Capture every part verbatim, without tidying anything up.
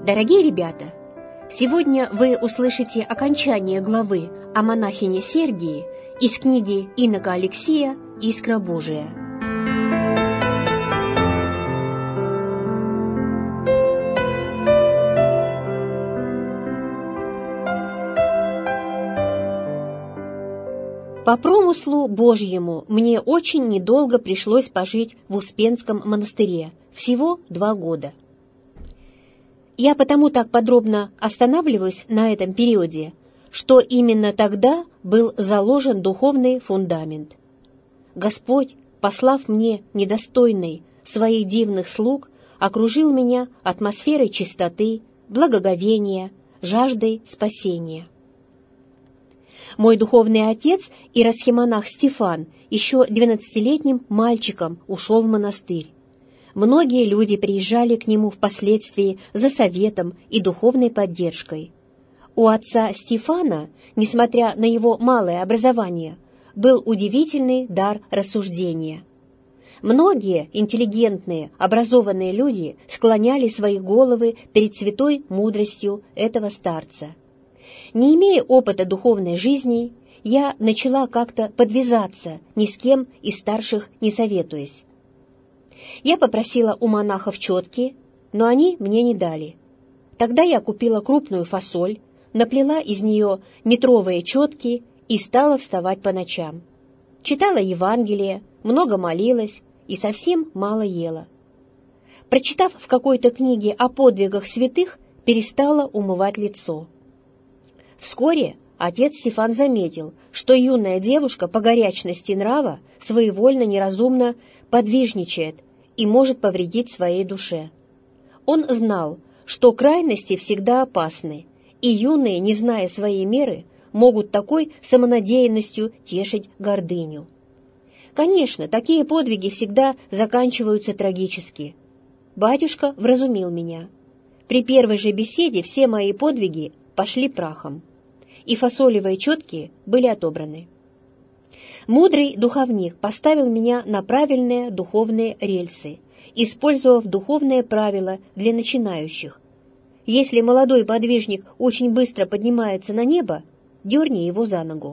Дорогие ребята, сегодня вы услышите окончание главы о монахине Сергии из книги инока Алексия «Искра Божия». По промыслу Божьему мне очень недолго пришлось пожить в Успенском монастыре, всего два года. Я потому так подробно останавливаюсь на этом периоде, что именно тогда был заложен духовный фундамент. Господь, послав мне недостойный своих дивных слуг, окружил меня атмосферой чистоты, благоговения, жаждой спасения. Мой духовный отец, иеросхимонах Стефан, еще двенадцатилетним мальчиком ушел в монастырь. Многие люди приезжали к нему впоследствии за советом и духовной поддержкой. У отца Стефана, несмотря на его малое образование, был удивительный дар рассуждения. Многие интеллигентные, образованные люди склоняли свои головы перед святой мудростью этого старца. Не имея опыта духовной жизни, я начала как-то подвязаться, ни с кем из старших не советуясь. Я попросила у монахов четки, но они мне не дали. Тогда я купила крупную фасоль, наплела из нее метровые четки и стала вставать по ночам. Читала Евангелие, много молилась и совсем мало ела. Прочитав в какой-то книге о подвигах святых, перестала умывать лицо. Вскоре отец Стефан заметил, что юная девушка по горячности нрава своевольно, неразумно подвижничает и может повредить своей душе. Он знал, что крайности всегда опасны, и юные, не зная своей меры, могут такой самонадеянностью тешить гордыню. Конечно, такие подвиги всегда заканчиваются трагически. Батюшка вразумил меня. При первой же беседе все мои подвиги пошли прахом, и фасолевые четки были отобраны. Мудрый духовник поставил меня на правильные духовные рельсы, использовав духовные правила для начинающих. Если молодой подвижник очень быстро поднимается на небо, дерни его за ногу.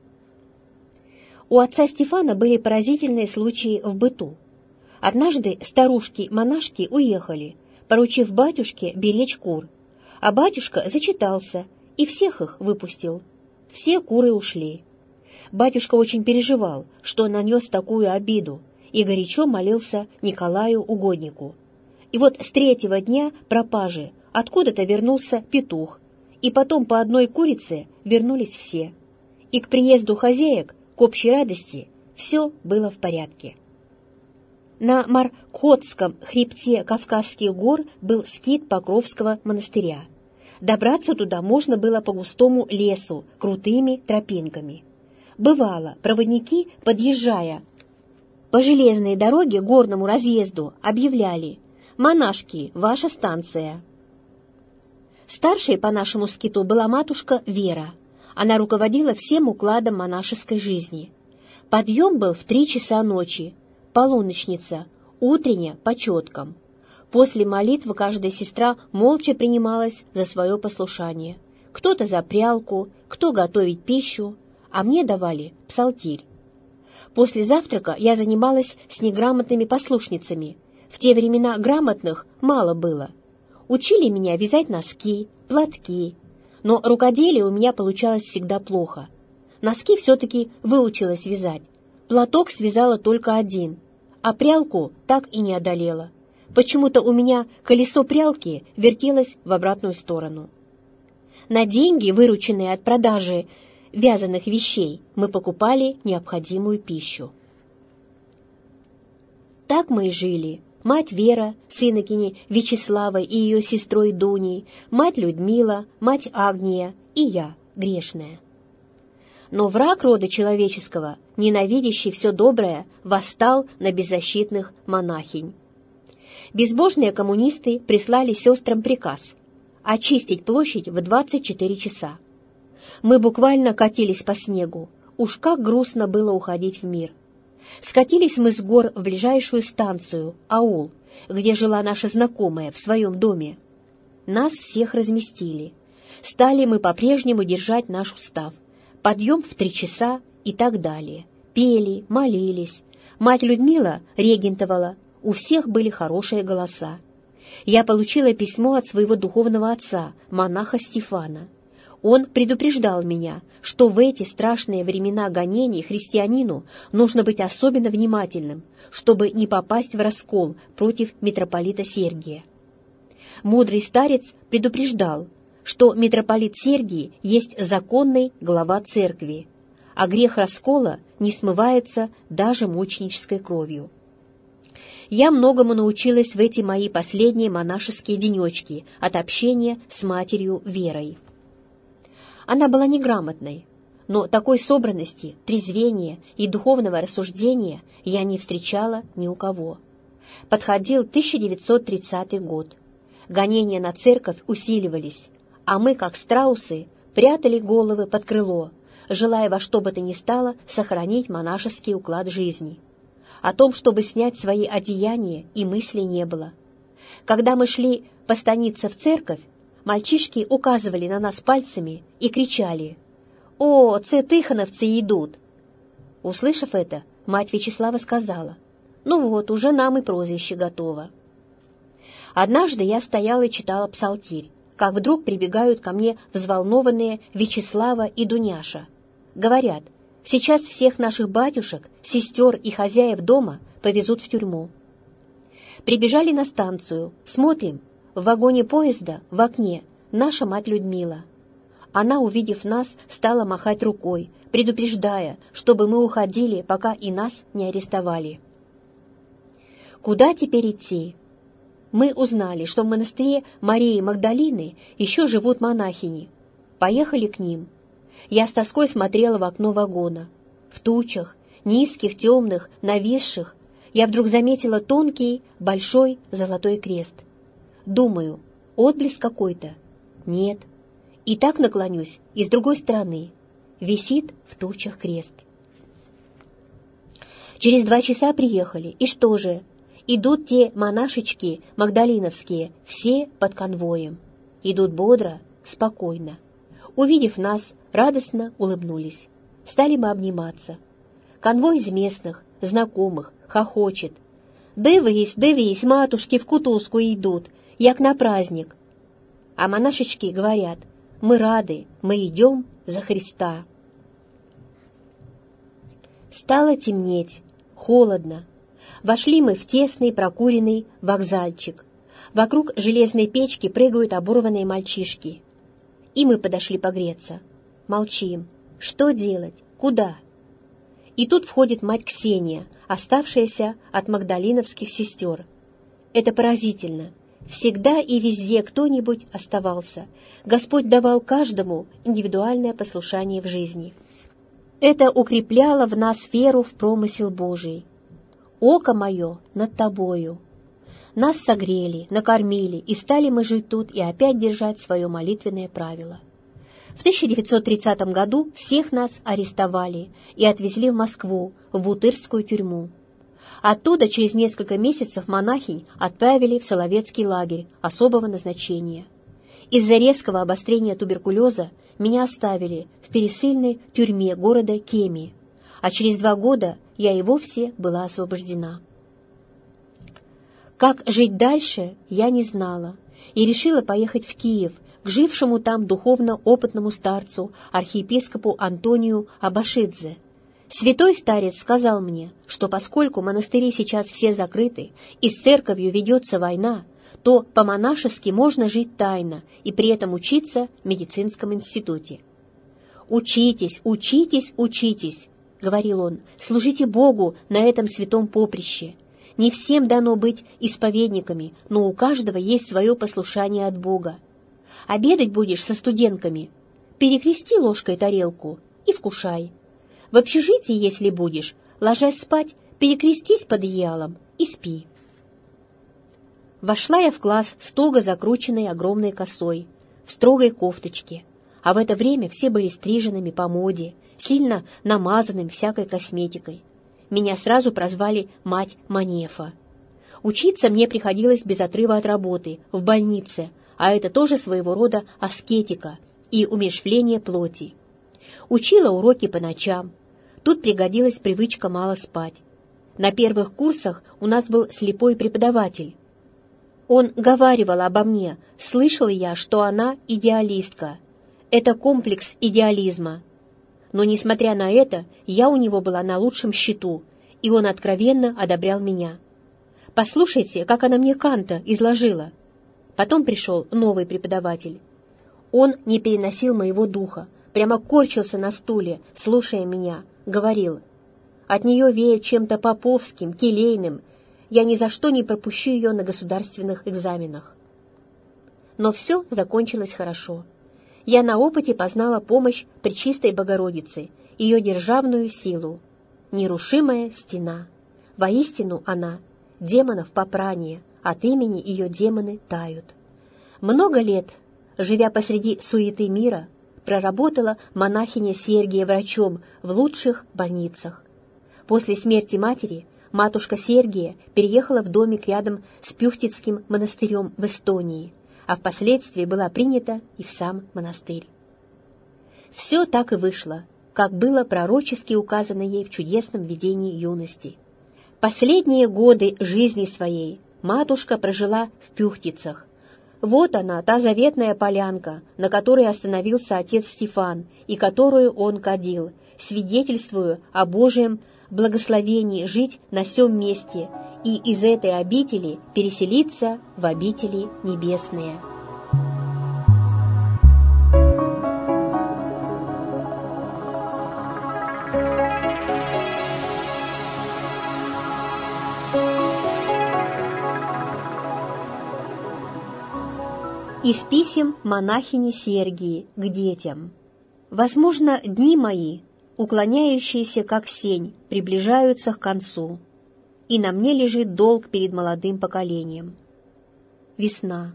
У отца Стефана были поразительные случаи в быту. Однажды старушки-монашки уехали, поручив батюшке беречь кур, а батюшка зачитался и всех их выпустил. Все куры ушли. Батюшка очень переживал, что нанес такую обиду, и горячо молился Николаю Угоднику. И вот с третьего дня пропажи откуда-то вернулся петух, и потом по одной курице вернулись все. И к приезду хозяек, к общей радости, все было в порядке. На Маркотском хребте Кавказских гор был скит Покровского монастыря. Добраться туда можно было по густому лесу, крутыми тропинками. Бывало, проводники, подъезжая по железной дороге к горному разъезду, объявляли: «Монашки, ваша станция». Старшей по нашему скиту была матушка Вера. Она руководила всем укладом монашеской жизни. Подъем был в три часа ночи, полуночница, утренняя по четкам. После молитвы каждая сестра молча принималась за свое послушание. Кто-то за прялку, кто готовить пищу, а мне давали псалтирь. После завтрака я занималась с неграмотными послушницами. В те времена грамотных мало было. Учили меня вязать носки, платки, но рукоделие у меня получалось всегда плохо. Носки все-таки выучилась вязать, платок связала только один, а прялку так и не одолела. Почему-то у меня колесо прялки вертелось в обратную сторону. На деньги, вырученные от продажи вязаных вещей, мы покупали необходимую пищу. Так мы и жили. Мать Вера, с инокиней Вячеславой и ее сестрой Дуней, мать Людмила, мать Агния и я, грешная. Но враг рода человеческого, ненавидящий все доброе, восстал на беззащитных монахинь. Безбожные коммунисты прислали сестрам приказ очистить площадь в двадцать четыре часа. Мы буквально катились по снегу, уж как грустно было уходить в мир. Скатились мы с гор в ближайшую станцию, аул, где жила наша знакомая в своем доме. нас всех разместили. Стали мы по-прежнему держать наш устав. Подъем в три часа и так далее. Пели, молились. Мать Людмила регентовала. У всех были хорошие голоса. Я получила письмо от своего духовного отца, монаха Стефана. Он предупреждал меня, что в эти страшные времена гонений христианину нужно быть особенно внимательным, чтобы не попасть в раскол против митрополита Сергия. Мудрый старец предупреждал, что митрополит Сергий есть законный глава церкви, а грех раскола не смывается даже мученической кровью. Я многому научилась в эти мои последние монашеские денечки от общения с матерью Верой. Она была неграмотной, но такой собранности, трезвения и духовного рассуждения я не встречала ни у кого. Подходил тысяча девятьсот тридцатый год. Гонения на церковь усиливались, а мы, как страусы, прятали головы под крыло, желая во что бы то ни стало сохранить монашеский уклад жизни. О том, чтобы снять свои одеяния, и мысли не было. Когда мы шли по станице в церковь, мальчишки указывали на нас пальцами и кричали: «О, це тихоновцы идут!» Услышав это, мать Вячеслава сказала: «Ну вот, уже нам и прозвище готово». Однажды я стояла и читала псалтирь, как вдруг прибегают ко мне взволнованные Вячеслава и Дуняша. Говорят: «Сейчас всех наших батюшек, сестер и хозяев дома повезут в тюрьму». Прибежали на станцию, смотрим, в вагоне поезда, в окне, наша мать Людмила. Она, увидев нас, стала махать рукой, предупреждая, чтобы мы уходили, пока и нас не арестовали. Куда теперь идти? Мы узнали, что в монастыре Марии Магдалины еще живут монахини. Поехали к ним. Я с тоской смотрела в окно вагона. В тучах, низких, темных, нависших, я вдруг заметила тонкий, большой золотой крест. Думаю, отблеск какой-то. Нет. И так наклонюсь, и с другой стороны. Висит в тучах крест. Через два часа приехали, и что же? Идут те монашечки магдалиновские, все под конвоем. Идут бодро, спокойно. Увидев нас, радостно улыбнулись. Стали мы обниматься. Конвой из местных, знакомых, хохочет. «Дивись, дивись, матушки в кутузку идут, як на праздник». А монашечки говорят: «Мы рады, мы идем за Христа». Стало темнеть, холодно. Вошли мы в тесный прокуренный вокзальчик. Вокруг железной печки прыгают оборванные мальчишки. И мы подошли погреться. Молчим. Что делать? Куда? И тут входит мать Ксения, оставшаяся от магдалиновских сестер. Это поразительно. Всегда и везде кто-нибудь оставался. Господь давал каждому индивидуальное послушание в жизни. Это укрепляло в нас веру в промысел Божий. «Око мое над тобою». Нас согрели, накормили, и стали мы жить тут и опять держать свое молитвенное правило. В тысяча девятьсот тридцатом году всех нас арестовали и отвезли в Москву, в Бутырскую тюрьму. Оттуда через несколько месяцев монахинь отправили в Соловецкий лагерь особого назначения. Из-за резкого обострения туберкулеза меня оставили в пересыльной тюрьме города Кеми, а через два года я и вовсе была освобождена. Как жить дальше, я не знала, и решила поехать в Киев к жившему там духовно опытному старцу, архиепископу Антонию Абашидзе. Святой старец сказал мне, что поскольку монастыри сейчас все закрыты и с церковью ведется война, то по-монашески можно жить тайно и при этом учиться в медицинском институте. «Учитесь, учитесь, учитесь», — говорил он, — «служите Богу на этом святом поприще. Не всем дано быть исповедниками, но у каждого есть свое послушание от Бога. Обедать будешь со студентками? Перекрести ложкой тарелку и вкушай. В общежитии, если будешь, ложась спать, перекрестись под одеялом и спи». Вошла я в класс с туго закрученной огромной косой, в строгой кофточке, а в это время все были стриженными по моде, сильно намазанным всякой косметикой. Меня сразу прозвали «мать Манефа». Учиться мне приходилось без отрыва от работы, в больнице, а это тоже своего рода аскетика и умерщвление плоти. Учила уроки по ночам. Тут пригодилась привычка мало спать. На первых курсах у нас был слепой преподаватель. Он говаривал обо мне, слышал я, что она идеалистка. Это комплекс идеализма. Но, несмотря на это, я у него была на лучшем счету, и он откровенно одобрял меня. Послушайте, как она мне Канта изложила. Потом пришел новый преподаватель. Он не переносил моего духа, прямо корчился на стуле, слушая меня, говорил: «От нее веет чем-то поповским, келейным. Я ни за что не пропущу ее на государственных экзаменах». Но все закончилось хорошо. Я на опыте познала помощь Пречистой Богородицы, ее державную силу. Нерушимая стена. Воистину она — демонов попрание, от имени ее демоны тают. Много лет, живя посреди суеты мира, проработала монахиня Сергия врачом в лучших больницах. После смерти матери матушка Сергия переехала в домик рядом с Пюхтицким монастырем в Эстонии, а впоследствии была принята и в сам монастырь. Все так и вышло, как было пророчески указано ей в чудесном видении юности. Последние годы жизни своей матушка прожила в Пюхтицах. Вот она, та заветная полянка, на которой остановился отец Стефан и которую он кадил, свидетельствуя о Божьем благословении жить на сем месте и из этой обители переселиться в обители небесные. Из писем монахини Сергии к детям. Возможно, дни мои, уклоняющиеся как сень, приближаются к концу, и на мне лежит долг перед молодым поколением. Весна.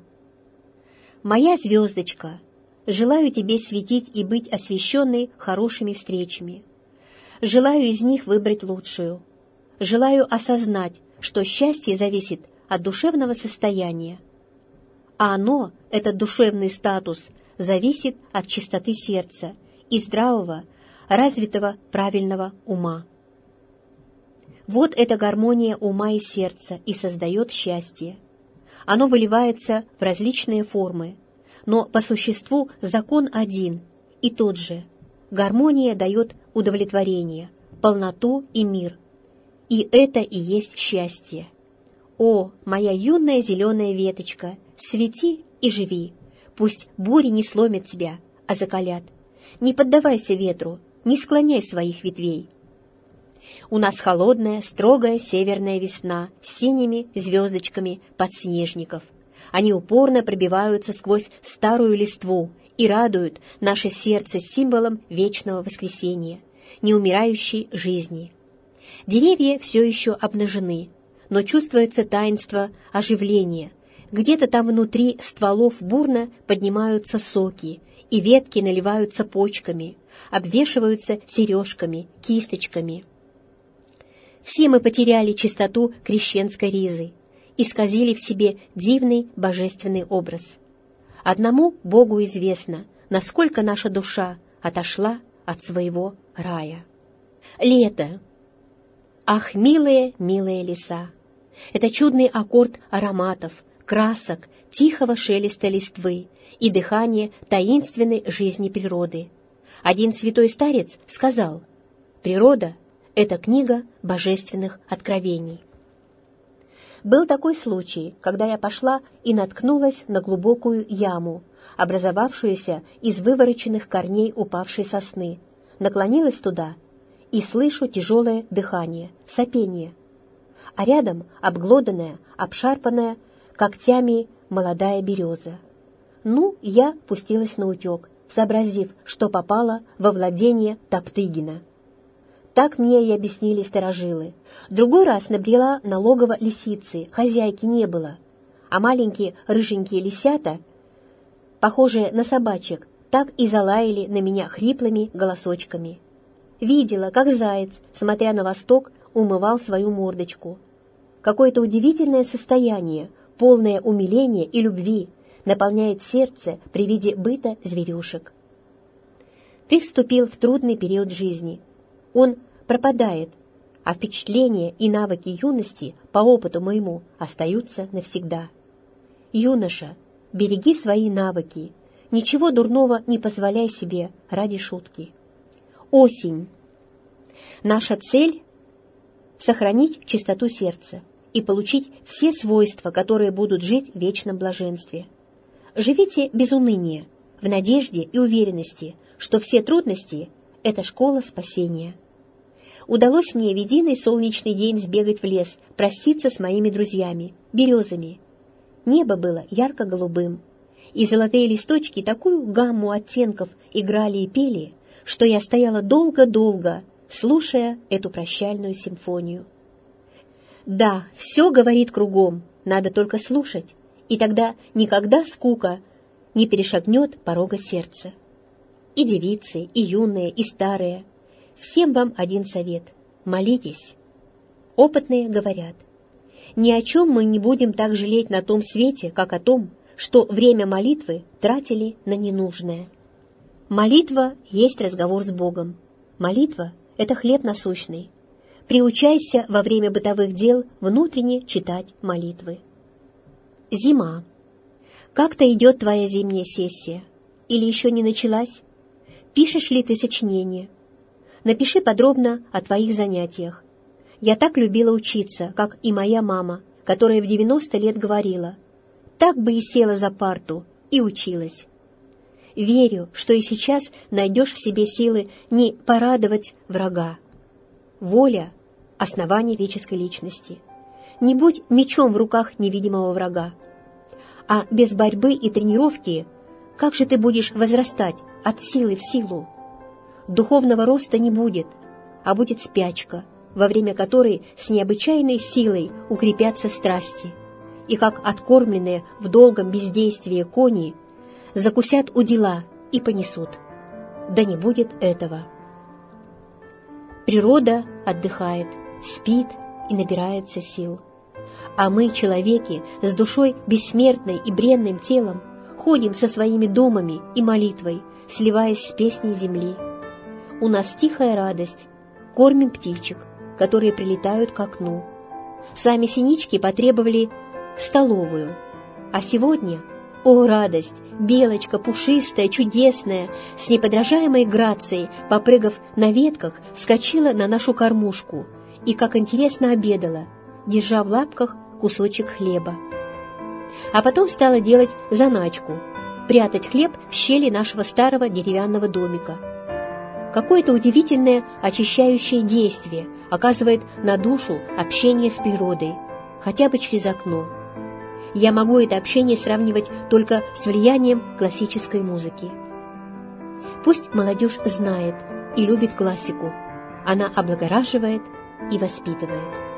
Моя звездочка, желаю тебе светить и быть освященной хорошими встречами. Желаю из них выбрать лучшую. Желаю осознать, что счастье зависит от душевного состояния, а оно, этот душевный статус, зависит от чистоты сердца и здравого, развитого правильного ума. Вот эта гармония ума и сердца и создает счастье. Оно выливается в различные формы, но по существу закон один и тот же. Гармония дает удовлетворение, полноту и мир. И это и есть счастье. О, моя юная зеленая веточка, свети и живи. Пусть бури не сломят тебя, а закалят. Не поддавайся ветру, не склоняй своих ветвей. У нас холодная, строгая северная весна с синими звездочками подснежников. Они упорно пробиваются сквозь старую листву и радуют наше сердце символом вечного воскресения, неумирающей жизни. Деревья все еще обнажены, но чувствуется таинство оживления. Где-то там внутри стволов бурно поднимаются соки, и ветки наливаются почками, обвешиваются сережками, кисточками. Все мы потеряли чистоту крещенской ризы, исказили в себе дивный божественный образ. Одному Богу известно, насколько наша душа отошла от своего рая. Лето. Ах, милые, милые леса! Это чудный аккорд ароматов, красок, тихого шелеста листвы и дыхания таинственной жизни природы. Один святой старец сказал: «Природа — это книга божественных откровений». Был такой случай, когда я пошла и наткнулась на глубокую яму, образовавшуюся из вывороченных корней упавшей сосны, наклонилась туда и слышу тяжелое дыхание, сопение, а рядом обглоданная, обшарпанная когтями молодая береза. Ну, я пустилась наутек, сообразив, что попала во владение Топтыгина. Так мне и объяснили старожилы. Другой раз набрела на логово лисицы, хозяйки не было, а маленькие рыженькие лисята, похожие на собачек, так и залаяли на меня хриплыми голосочками. Видела, как заяц, смотря на восток, умывал свою мордочку. Какое-то удивительное состояние, полное умиления и любви, наполняет сердце при виде быта зверюшек. Ты вступил в трудный период жизни. Он пропадает, а впечатления и навыки юности, по опыту моему, остаются навсегда. Юноша, береги свои навыки, ничего дурного не позволяй себе ради шутки. Осень. Наша цель — сохранить чистоту сердца и получить все свойства, которые будут жить в вечном блаженстве. Живите без уныния, в надежде и уверенности, что все трудности — это школа спасения. Удалось мне в единый солнечный день сбегать в лес, проститься с моими друзьями, березами. Небо было ярко-голубым, и золотые листочки такую гамму оттенков играли и пели, что я стояла долго-долго, слушая эту прощальную симфонию. Да, все говорит кругом, надо только слушать, и тогда никогда скука не перешагнет порога сердца. И девицы, и юные, и старые. Всем вам один совет — молитесь. Опытные говорят, ни о чем мы не будем так жалеть на том свете, как о том, что время молитвы тратили на ненужное. Молитва есть разговор с Богом. Молитва — это хлеб насущный. Приучайся во время бытовых дел внутренне читать молитвы. Зима. Как-то идет твоя зимняя сессия? Или еще не началась? Пишешь ли ты сочинение? Напиши подробно о твоих занятиях. Я так любила учиться, как и моя мама, которая в девяносто лет говорила: так бы и села за парту и училась. Верю, что и сейчас найдешь в себе силы не порадовать врага. Воля — основание физической личности. Не будь мечом в руках невидимого врага. А без борьбы и тренировки как же ты будешь возрастать от силы в силу? Духовного роста не будет, а будет спячка, во время которой с необычайной силой укрепятся страсти, и как откормленные в долгом бездействии кони закусят удила и понесут. Да не будет этого. Природа отдыхает, спит и набирается сил. А мы, человеки, с душой бессмертной и бренным телом, ходим со своими домами и молитвой, сливаясь с песней земли. У нас тихая радость, кормим птичек, которые прилетают к окну. Сами синички потребовали столовую. А сегодня, о радость, белочка пушистая, чудесная, с неподражаемой грацией, попрыгав на ветках, вскочила на нашу кормушку и, как интересно, обедала, держа в лапках кусочек хлеба. А потом стала делать заначку, прятать хлеб в щели нашего старого деревянного домика. Какое-то удивительное очищающее действие оказывает на душу общение с природой, хотя бы через окно. Я могу это общение сравнивать только с влиянием классической музыки. Пусть молодежь знает и любит классику, она облагораживает и воспитывает.